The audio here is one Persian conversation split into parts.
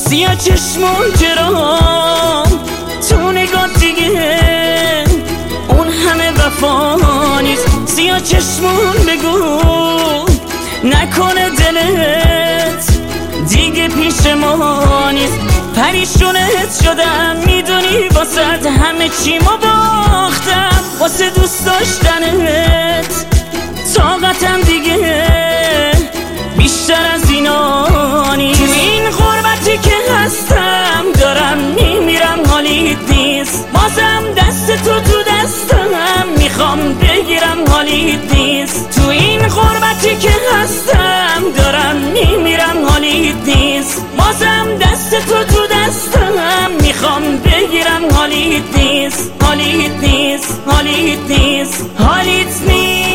سیاه چشمون چرا تو نگاه دیگه اون همه وفا نیست. سیاه چشمون بگو نکنه دلت دیگه پیش ما نیست. پریشونت شدم میدونی واسه همه چی ما باختم، واسه دوست داشتنت طاقتم دیگه بیشتر از اینا نیست. تو این غربتی که هستم دارم میمیرم حالیت نیست. بازم دست تو دستم میخوام بگیرم حالیت نیست. تو این غربتی که هستم دارم میمیرم حالیت نیست. بازم دست تو دستم میخوام بگیرم حالیت نیست. حالیت نیست. حالیت نیست. حالیت نیست.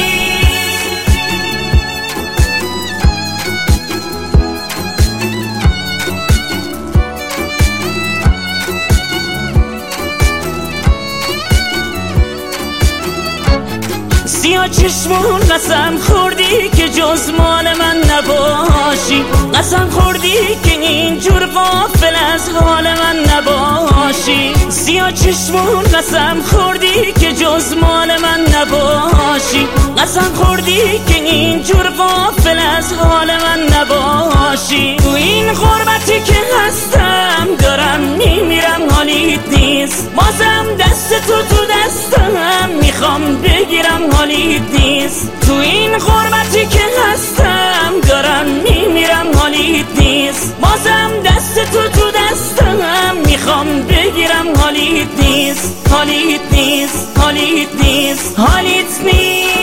سیاه چشمون قسم خوردی که جز مال من نباشی، قسم خوردی که اینجور غافل از حال من نباشی. سیاه چشمون قسم خوردی که جز مال من نباشی، قسم خوردی که اینجور غافل از حال من نباشی. تو این غربتی که هستم دارم میمیرم حالیت نیست. بازم دست تو دستم میخوام بگیرم حالیت نیست. تو این غربتی که هستم دارم میمیرم حالیت نیست. بازم دست تو دستم میخوام بگیرم حالیت نیست. حالیت نیست. حالیت نیست. حالیت نیست.